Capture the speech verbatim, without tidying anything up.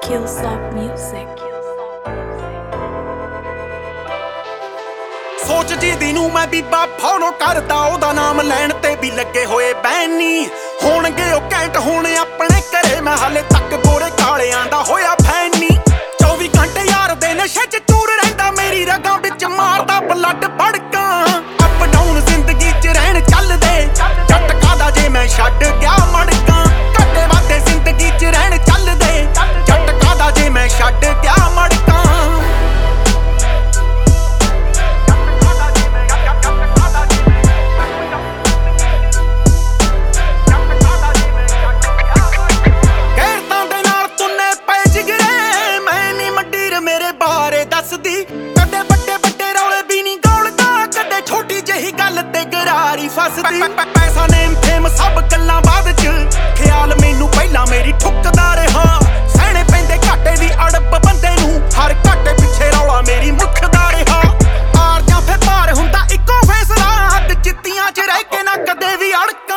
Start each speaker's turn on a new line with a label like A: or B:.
A: Killsoft Music.
B: ਸੋਚ ਜਿਹਦੀ ਨੂੰ ਮੈਂ ਬੀਬਾ ਫੋਲੋ ਕਰਦਾ, ਉਹਦਾ ਨਾਮ ਲੈਣ ਤੇ ਵੀ ਲੱਗੇ ਹੋਏ ਬੈਨੀ ਹੋਣਗੇ ਉਹ ਕੈਂਟ ਹੋਣੇ ਆਪਣੇ ਘਰੇ। ਮੈਂ ਹਾਲੇ ਤੱਕ ਗੋਰੇ ਕਾਲਿਆਂ ਦਾ ਹੋਇਆ ਫੈਨੀ। ਚੌਵੀ ਘੰਟੇ ਯਾਰ ਦੇ ਨਸ਼ੇ ਚ ਚੂਰ ਰਹਿੰਦਾ, ਮੇਰੀ ਰਗਾਂ ਵਿੱਚ ਮਾਰਦਾ ਬਲੱਡ ਬੜਕਾਂ। ਅਪ ਡਾਊਨ ਜ਼ਿੰਦਗੀ ਚ ਰਹਿਣ ਚੱਲਦੇ, ਝਟਕਾ ਦਾ ਜੇ ਮੈਂ ਛੱਡ ਗਿਆ ਮੜਕਾਂ। ਘੱਟੇ ਵਾਧੇ ਜ਼ਿੰਦਗੀ ਚ ਰਹਿਣ ਚੱਲਦੇ, ਝਟਕਾ ਦਾ ਜੇ ਮੈਂ ਛੱਡ ਗਿਆ ਮੜਕਾਂ। ਕਦੇ ਵੱਡੇ ਵੱਡੇ ਰੌਲੇ ਵੀ ਨਹੀਂ ਗੋਲਦਾ, ਕਦੇ ਛੋਟੀ ਜਿਹੀ ਗੱਲ ਤੇ ਗਰਾਰੀ ਫਸਦੀ। ਪੈਸਾ ਨੇਮ ਫੇਮ ਸਭ ਗੱਲਾਂ ਬਾਅਦ ਚ, ਖਿਆਲ ਮੈਨੂੰ ਪਹਿਲਾਂ ਮੇਰੀ ਠੁੱਕਦਾ ਰਿਹਾ। ਸਹਿਣੇ ਪੈਂਦੇ ਘਾਟੇ ਦੀ ਅੜਬ ਬੰਦੇ ਨੂੰ, ਹਰ ਘਾਟੇ ਪਿੱਛੇ ਰੌਲਾ ਮੇਰੀ ਮੁੱਖਦਾ ਰਿਹਾ। ਆਰ ਜਾਂ ਫਿਰ ਪਾਰ ਹੁੰਦਾ ਇੱਕੋ ਫੈਸਲਾ, ਹੱਦ ਚਿੱਤੀਆਂ ਚ ਰਹਿ ਕੇ ਨਾ ਕਦੇ ਵੀ ਅੜ